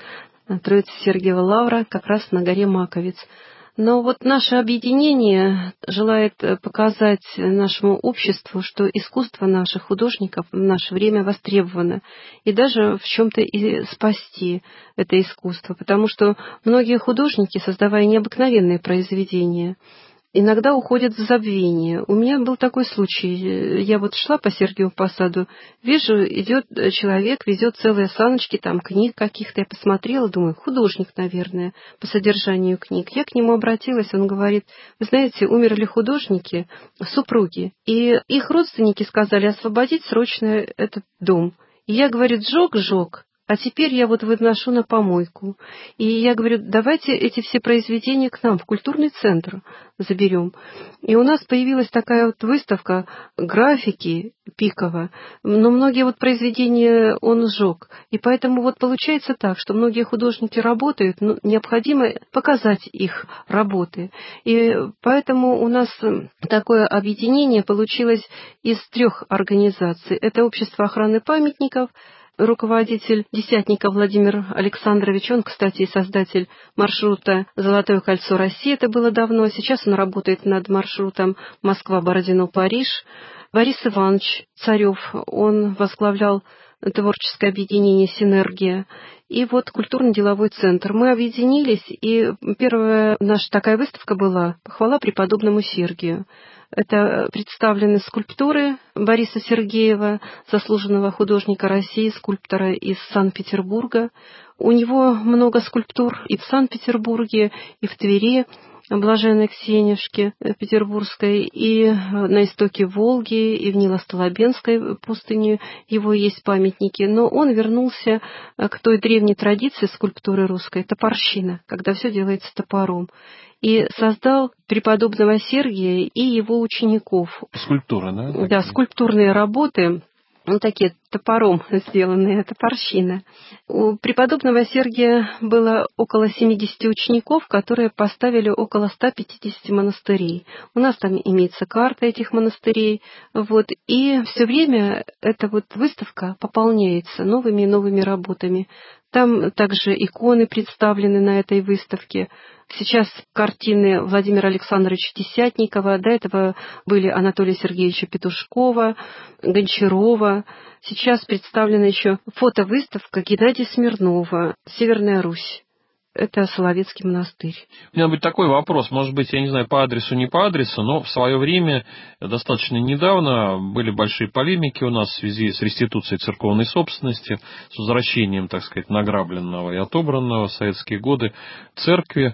S8: Троица Сергиева Лавра, как раз на горе Маковец. Но вот наше объединение желает показать нашему обществу, что искусство наших художников в наше время востребовано, и даже в чем-то и спасти это искусство, потому что многие художники, создавая необыкновенные произведения, иногда уходят в забвение. У меня был такой случай. Я вот шла по Сергиеву Посаду, вижу, идет человек, везет целые саночки там книг каких-то. Я посмотрела, думаю, художник, наверное, по содержанию книг. Я к нему обратилась, он говорит, вы знаете, умерли художники, супруги, и их родственники сказали освободить срочно этот дом. И я, говорит, сжег, сжег. А теперь я вот выношу на помойку. И я говорю, давайте эти все произведения к нам, в культурный центр заберем. И у нас появилась такая вот выставка графики Пикова, но многие вот произведения он сжег. И поэтому вот получается так, что многие художники работают, но необходимо показать их работы. И поэтому у нас такое объединение получилось из трех организаций. Это Общество охраны памятников, руководитель Десятников Владимир Александрович, он, кстати, и создатель маршрута «Золотое кольцо России», это было давно, сейчас он работает над маршрутом Москва-Бородино-Париж. Борис Иванович Царев, он возглавлял творческое объединение «Синергия». И вот культурно-деловой центр. Мы объединились, и первая наша такая выставка была «Похвала преподобному Сергию». Это представлены скульптуры Бориса Сергеева, заслуженного художника России, скульптора из Санкт-Петербурга. У него много скульптур и в Санкт-Петербурге, и в Твери, Блаженной Ксенишки Петербургской, и на истоке Волги, и в Нило-Столобенской пустыне его есть памятники. Но он вернулся к той древней традиции скульптуры русской, топорщина, когда все делается топором, и создал преподобного Сергия и его учеников.
S7: Скульптура, да?
S8: Да,
S7: такие?
S8: скульптурные работы, ну, такие топором сделанные, топорщина. У преподобного Сергия было около семидесяти учеников, которые поставили около ста пятидесяти монастырей. У нас там имеется карта этих монастырей. Вот, и все время эта вот выставка пополняется новыми и новыми работами. Там также иконы представлены на этой выставке. Сейчас картины Владимира Александровича Десятникова, до этого были Анатолия Сергеевича Петушкова, Гончарова. Сейчас представлена еще фотовыставка Геннадия Смирнова «Северная Русь». Это Соловецкий монастырь.
S7: У меня будет такой вопрос, может быть, я не знаю, по адресу, не по адресу, но в свое время, достаточно недавно, были большие полемики у нас в связи с реституцией церковной собственности, с возвращением, так сказать, награбленного и отобранного в советские годы церкви.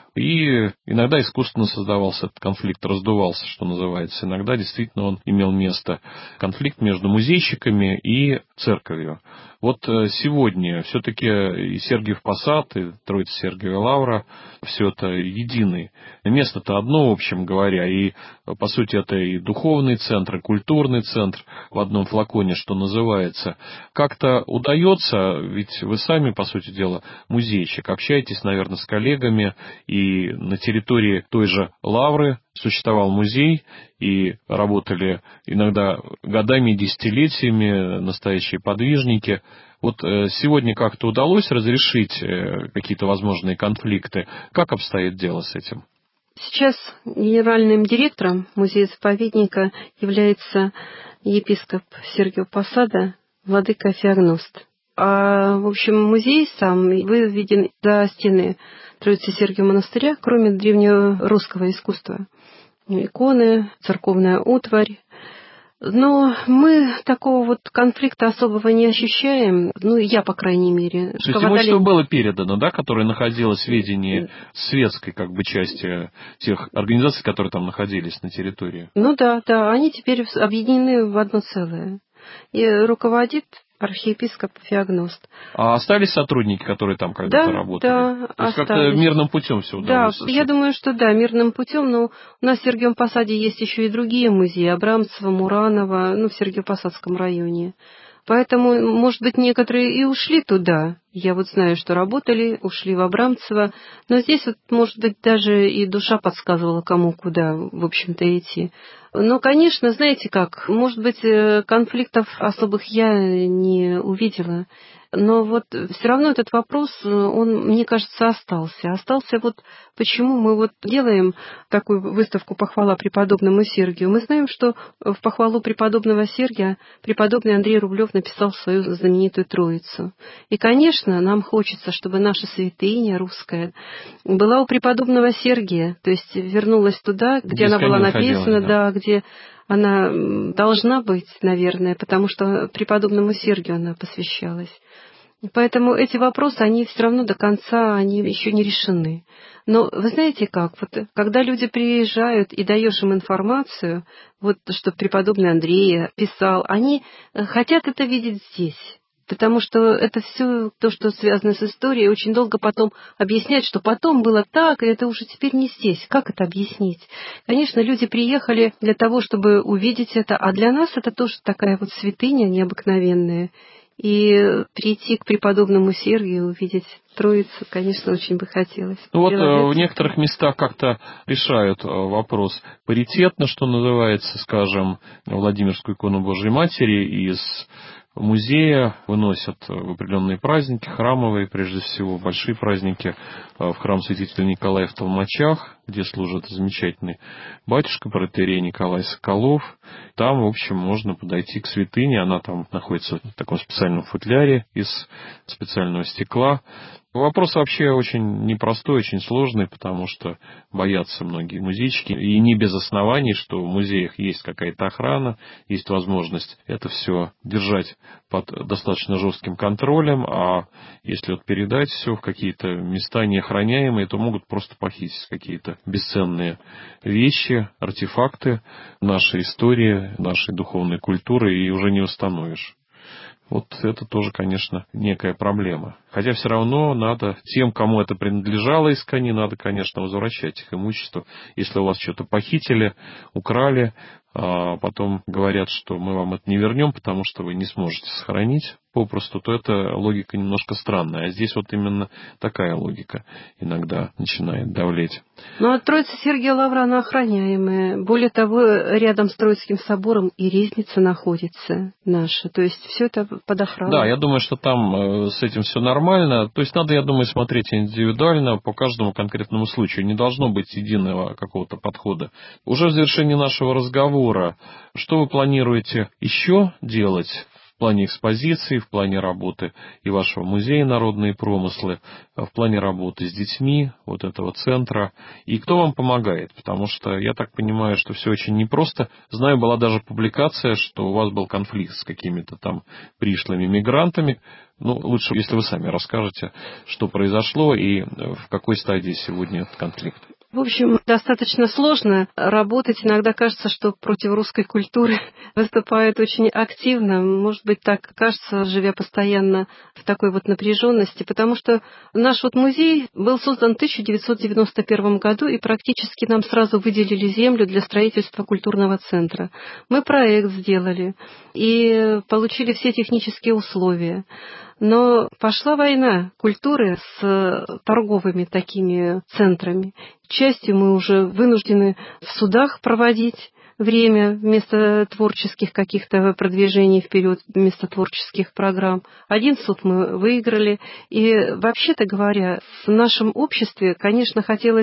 S7: И иногда искусственно создавался этот конфликт, раздувался, что называется. Иногда действительно он имел место. Конфликт между музейщиками и церковью. Вот сегодня все-таки и Сергиев Посад, и Троица Сергиева Лавра, все это единое. Место-то одно, в общем говоря, и, по сути, это и духовный центр, и культурный центр в одном флаконе, что называется. Как-то удается, ведь вы сами, по сути дела, музейщик, общаетесь, наверное, с коллегами, и на территории той же Лавры существовал музей, и работали иногда годами, десятилетиями настоящие подвижники. Вот сегодня как-то удалось разрешить какие-то возможные конфликты? Как обстоит дело с этим?
S8: Сейчас генеральным директором музея-заповедника является епископ Сергиева Посада владыка Феогност. А, в общем, музей сам выведен за стены Троицы-Сергиева монастыря, кроме древнерусского искусства. Иконы, церковная утварь. Но мы такого вот конфликта особого не ощущаем, ну, я, по крайней мере.
S7: То есть имущество было передано, да, которое находилось в ведении светской, как бы, части тех организаций, которые там находились на территории?
S8: Ну да, да, они теперь объединены в одно целое. И руководит архиепископ Феогност.
S7: А остались сотрудники, которые там когда-то
S8: да,
S7: работали?
S8: Да,
S7: То есть как-то мирным путем все удалось?
S8: Да, я думаю, что да, мирным путем, но у нас в Сергиевом Посаде есть еще и другие музеи, Абрамцева, Муранова, ну, в Сергиево-Посадском районе. Поэтому, может быть, некоторые и ушли туда. Я вот знаю, что работали, ушли в Абрамцево. Но здесь вот, может быть, даже и душа подсказывала, кому куда, в общем-то, идти. Но, конечно, знаете как, может быть, конфликтов особых я не увидела. Но вот все равно этот вопрос, он, мне кажется, остался. Остался вот почему мы вот делаем такую выставку «Похвала преподобному Сергию». Мы знаем, что в похвалу преподобного Сергия преподобный Андрей Рублев написал свою знаменитую Троицу. И, конечно, нам хочется, чтобы наша святыня русская была у преподобного Сергия, то есть вернулась туда, где она была написана, да, где она должна быть, наверное, потому что преподобному Сергию она посвящалась. Поэтому эти вопросы, они все равно до конца, они еще не решены. Но вы знаете как, вот, когда люди приезжают и даешь им информацию, вот что преподобный Андрей писал, они хотят это видеть здесь. Потому что это все то, что связано с историей, очень долго потом объяснять, что потом было так, и это уже теперь не здесь. Как это объяснить? Конечно, люди приехали для того, чтобы увидеть это, а для нас это тоже такая вот святыня необыкновенная. И прийти к преподобному Сергию, увидеть Троицу, конечно, очень бы хотелось.
S7: Ну вот в некоторых местах как-то решают вопрос паритетно, что называется, скажем, Владимирскую икону Божией Матери из музея выносят в определенные праздники, храмовые, прежде всего, большие праздники, в храм святителя Николая в Толмачах, где служит замечательный батюшка, протоиерей Николай Соколов. Там, в общем, можно подойти к святыне, она там находится в таком специальном футляре из специального стекла. Вопрос вообще очень непростой, очень сложный, потому что боятся многие музейщики. И не без оснований, что в музеях есть какая-то охрана, есть возможность это все держать под достаточно жестким контролем, а если вот передать все в какие-то места неохраняемые, то могут просто похитить какие-то бесценные вещи, артефакты нашей истории, нашей духовной культуры, и уже не восстановишь. Вот это тоже, конечно, некая проблема. Хотя все равно надо тем, кому это принадлежало из ткани, надо, конечно, возвращать их имущество. Если у вас что-то похитили, украли, а потом говорят, что мы вам это не вернем, потому что вы не сможете сохранить попросту, то эта логика немножко странная. А здесь вот именно такая логика иногда начинает давлеть.
S8: Ну, а Троица Сергия Лавра, она охраняемая. Более того, рядом с Троицким собором и резница находится наша. То есть все это под охраной.
S7: Да, я думаю, что там с этим все нормально. То есть надо, я думаю, смотреть индивидуально по каждому конкретному случаю. Не должно быть единого какого-то подхода. Уже в завершении нашего разговора, что вы планируете еще делать в плане экспозиции, в плане работы и вашего музея «Народные промыслы», в плане работы с детьми вот этого центра, и кто вам помогает? Потому что я так понимаю, что все очень непросто. Знаю, была даже публикация, что у вас был конфликт с какими-то там пришлыми мигрантами. Ну, лучше, если вы сами расскажете, что произошло и в какой стадии сегодня этот конфликт.
S8: В общем, достаточно сложно работать. Иногда кажется, что против русской культуры выступают очень активно. Может быть, так кажется, живя постоянно в такой вот напряженности. Потому что наш вот музей был создан в тысяча девятьсот девяносто первом году, и практически нам сразу выделили землю для строительства культурного центра. Мы проект сделали и получили все технические условия. Но пошла война культуры с торговыми такими центрами. К счастью, мы уже вынуждены в судах проводить время вместо творческих каких-то продвижений вперед, вместо творческих программ. Один суд мы выиграли. И вообще-то говоря, в нашем обществе, конечно, хотелось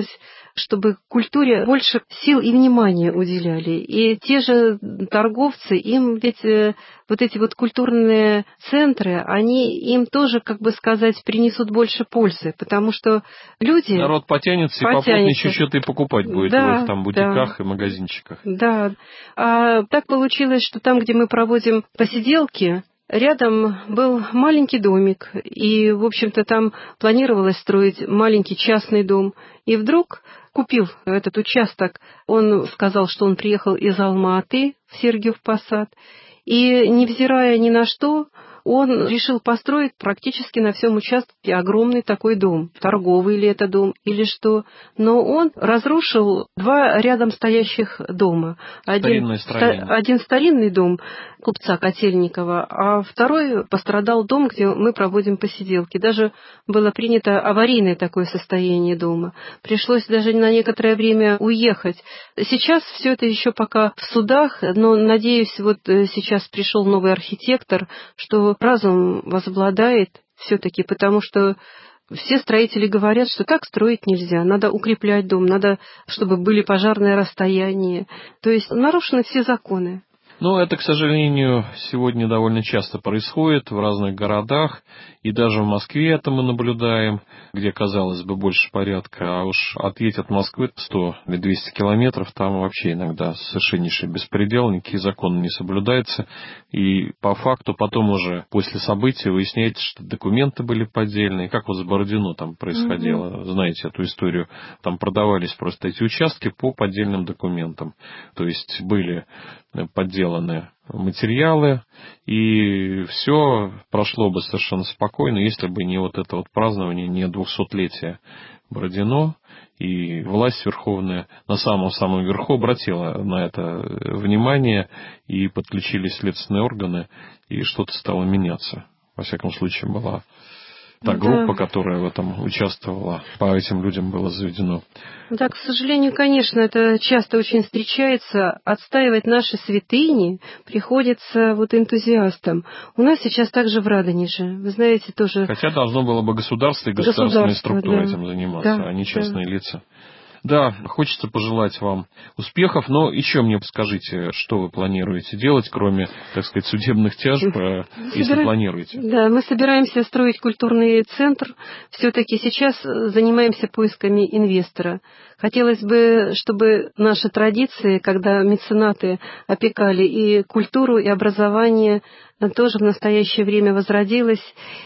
S8: чтобы культуре больше сил и внимания уделяли. И те же торговцы, им ведь вот эти вот культурные центры, они им тоже, как бы сказать, принесут больше пользы, потому что люди...
S7: Народ потянется, потянется. И попутнее что-то и покупать будет да, в их там бутиках да, и магазинчиках.
S8: Да. А так получилось, что там, где мы проводим посиделки, рядом был маленький домик, и, в общем-то, там планировалось строить маленький частный дом. И вдруг, купив этот участок, он сказал, что он приехал из Алма-Аты в Сергиев Посад, и, невзирая ни на что, он решил построить практически на всем участке огромный такой дом. Торговый ли это дом или что. Но он разрушил два рядом стоящих дома. Один, ста- один старинный дом купца Котельникова, а второй пострадал дом, где мы проводим посиделки. Даже было принято аварийное такое состояние дома. Пришлось даже на некоторое время уехать. Сейчас все это еще пока в судах, но, надеюсь, вот сейчас пришел новый архитектор, что разум возобладает все-таки, потому что все строители говорят, что так строить нельзя, надо укреплять дом, надо, чтобы были пожарные расстояния. То есть нарушены все законы.
S7: Но это, к сожалению, сегодня довольно часто происходит в разных городах, и даже в Москве это мы наблюдаем, где, казалось бы, больше порядка, а уж отъедь от Москвы сто или двести километров, там вообще иногда совершеннейший беспредел, никакие законы не соблюдаются, и по факту потом уже после событий выясняется, что документы были поддельные, как вот с Бородино там происходило, mm-hmm. знаете эту историю, там продавались просто эти участки по поддельным документам, то есть были подделаны материалы, и все прошло бы совершенно спокойно, если бы не вот это вот празднование, не двухсотлетия Бородино, и власть верховная на самом-самом верху обратила на это внимание, и подключились следственные органы, и что-то стало меняться. Во всяком случае, была та группа, да. которая в этом участвовала, по этим людям было заведено.
S8: Да, к сожалению, конечно, это часто очень встречается. Отстаивать наши святыни приходится вот энтузиастам. У нас сейчас также в Радонеже, вы знаете, тоже...
S7: Хотя должно было бы государство и государственные структуры да. этим заниматься, да, а не частные да. лица. Да, хочется пожелать вам успехов, но еще мне скажите, что вы планируете делать, кроме, так сказать, судебных тяжб, Собира... если планируете?
S8: Да, мы собираемся строить культурный центр. Все-таки сейчас занимаемся поисками инвестора. Хотелось бы, чтобы наши традиции, когда меценаты опекали и культуру, и образование, тоже в настоящее время возродилось.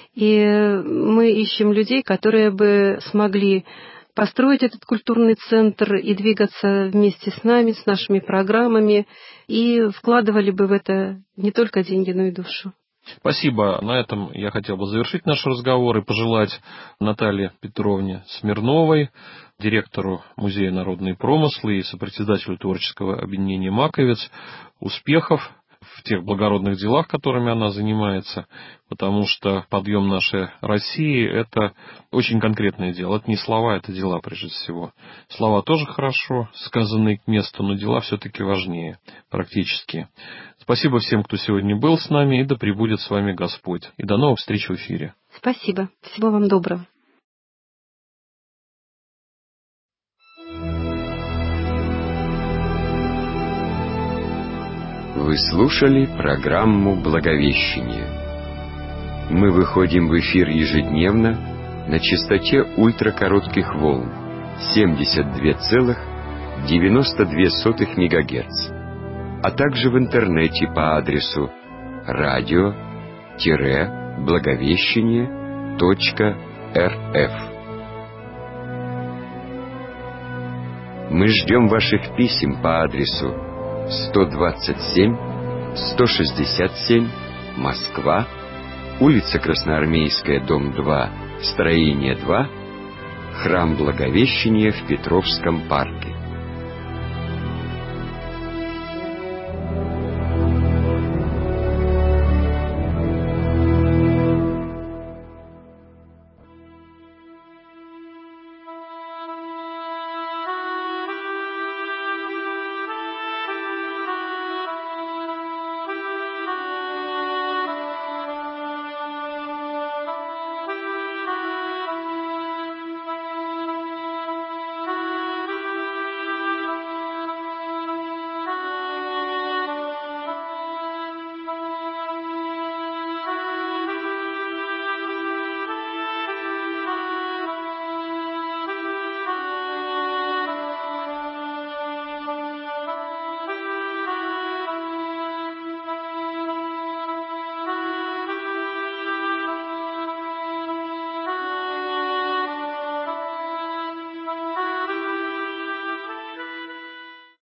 S8: И мы ищем людей, которые бы смогли построить этот культурный центр и двигаться вместе с нами, с нашими программами, и вкладывали бы в это не только деньги, но и душу.
S7: Спасибо. На этом я хотел бы завершить наш разговор и пожелать Наталье Петровне Смирновой, директору Музея народные промыслы и сопредседателю творческого объединения «Маковец», успехов в тех благородных делах, которыми она занимается, потому что подъем нашей России – это очень конкретное дело. Это не слова, это дела прежде всего. Слова тоже хорошо, сказанные к месту, но дела все-таки важнее, практически. Спасибо всем, кто сегодня был с нами, и да пребудет с вами Господь. И до новых встреч в эфире.
S8: Спасибо. Всего вам доброго.
S2: Вы слушали программу «Благовещение». Мы выходим в эфир ежедневно на частоте ультракоротких волн семьдесят два целых девяносто две сотых мегагерц, а также в интернете по адресу радио-благовещение точка рф. Мы ждем ваших писем по адресу сто двадцать семь сто шестьдесят семь, Москва, улица Красноармейская, дом два, строение два, храм Благовещения в Петровском парке.